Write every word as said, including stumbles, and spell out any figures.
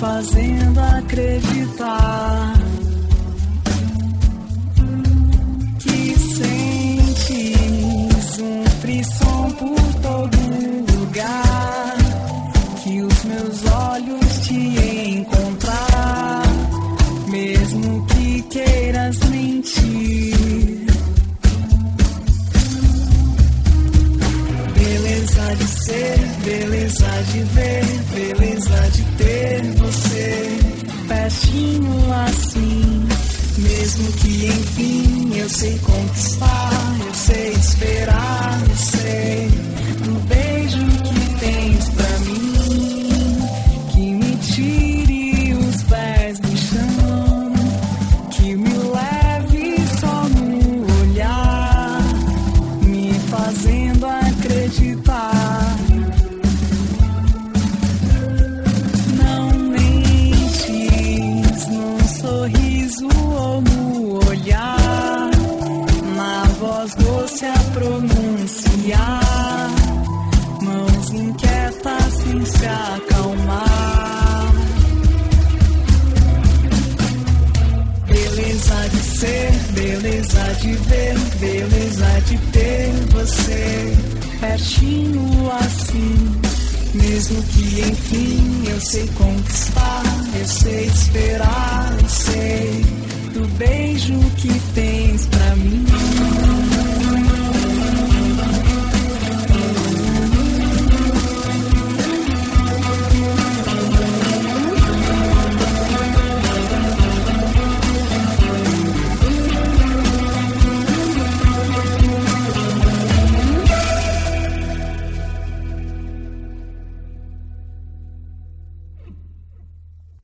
fazendo acreditar que sentes um frisson por todo lugar, que os meus olhos te encontrar, mesmo que queiras mentir. Beleza de ser, beleza de ver, beleza de ter você pertinho assim. Mesmo que enfim eu sei conquistar, eu sei esperar, eu sei do beijo que tens pra mim, que me tire os pés do chão, que me leve só no olhar, me fazendo acreditar. Não mentes num sorriso ou no olhar, na voz doce a pronunciar, mãos inquietas sem se acalmar. Beleza de ser, beleza de ver, beleza de ter você pertinho assim. Mesmo que enfim eu sei conquistar, eu sei esperar, eu sei do beijo que tens pra mim.